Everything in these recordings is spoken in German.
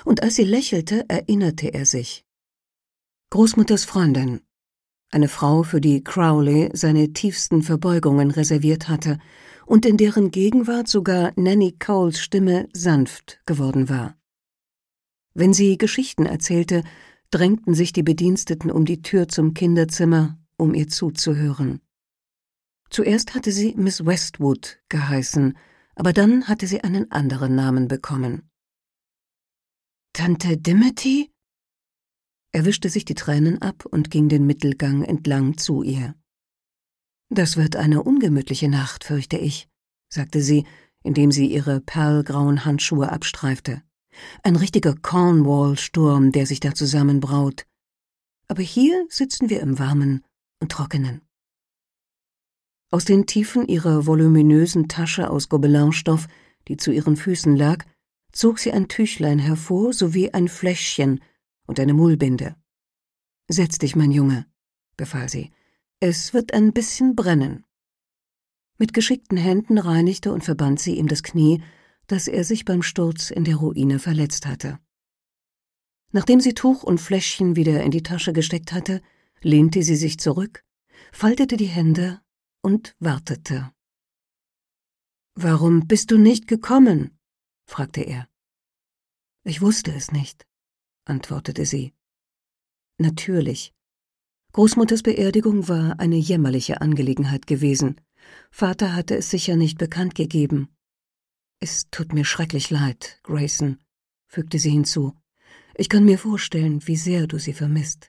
und als sie lächelte, erinnerte er sich. Großmutters Freundin, eine Frau, für die Crowley seine tiefsten Verbeugungen reserviert hatte und in deren Gegenwart sogar Nanny Coles Stimme sanft geworden war. Wenn sie Geschichten erzählte, drängten sich die Bediensteten um die Tür zum Kinderzimmer, um ihr zuzuhören. Zuerst hatte sie Miss Westwood geheißen, aber dann hatte sie einen anderen Namen bekommen. »Tante Dimity?« Er wischte sich die Tränen ab und ging den Mittelgang entlang zu ihr. »Das wird eine ungemütliche Nacht, fürchte ich«, sagte sie, indem sie ihre perlgrauen Handschuhe abstreifte. »Ein richtiger Cornwall-Sturm, der sich da zusammenbraut. Aber hier sitzen wir im Warmen und Trockenen.« Aus den Tiefen ihrer voluminösen Tasche aus Gobelinstoff, die zu ihren Füßen lag, zog sie ein Tüchlein hervor sowie ein Fläschchen und eine Mullbinde. »Setz dich, mein Junge«, befahl sie. »Es wird ein bisschen brennen.« Mit geschickten Händen reinigte und verband sie ihm das Knie, das er sich beim Sturz in der Ruine verletzt hatte. Nachdem sie Tuch und Fläschchen wieder in die Tasche gesteckt hatte, lehnte sie sich zurück, faltete die Hände und wartete. »Warum bist du nicht gekommen?« fragte er. »Ich wusste es nicht«, antwortete sie. Natürlich. Großmutters Beerdigung war eine jämmerliche Angelegenheit gewesen. Vater hatte es sicher nicht bekannt gegeben. »Es tut mir schrecklich leid, Grayson«, fügte sie hinzu. »Ich kann mir vorstellen, wie sehr du sie vermisst.«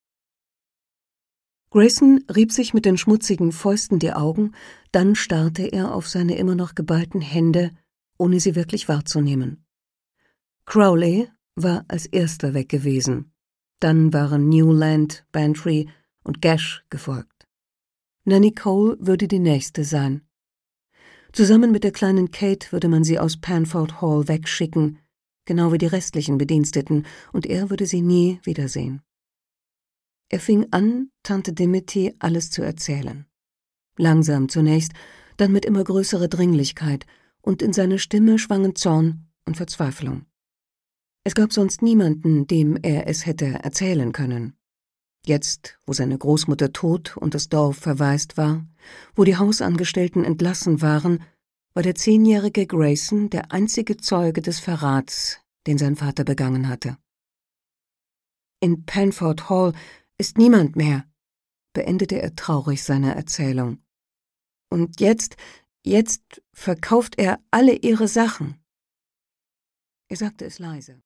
Grayson rieb sich mit den schmutzigen Fäusten die Augen, dann starrte er auf seine immer noch geballten Hände, ohne sie wirklich wahrzunehmen. Crowley war als erster weg gewesen. Dann waren Newland, Bantry und Gash gefolgt. Nanny Cole würde die nächste sein. Zusammen mit der kleinen Kate würde man sie aus Panford Hall wegschicken, genau wie die restlichen Bediensteten, und er würde sie nie wiedersehen. Er fing an, Tante Dimity alles zu erzählen. Langsam zunächst, dann mit immer größerer Dringlichkeit, und in seiner Stimme schwangen Zorn und Verzweiflung. Es gab sonst niemanden, dem er es hätte erzählen können. Jetzt, wo seine Großmutter tot und das Dorf verwaist war, wo die Hausangestellten entlassen waren, war der 10-jährige Grayson der einzige Zeuge des Verrats, den sein Vater begangen hatte. »In Panford Hall ist niemand mehr«, beendete er traurig seine Erzählung. »Und jetzt verkauft er alle ihre Sachen.« Er sagte es leise.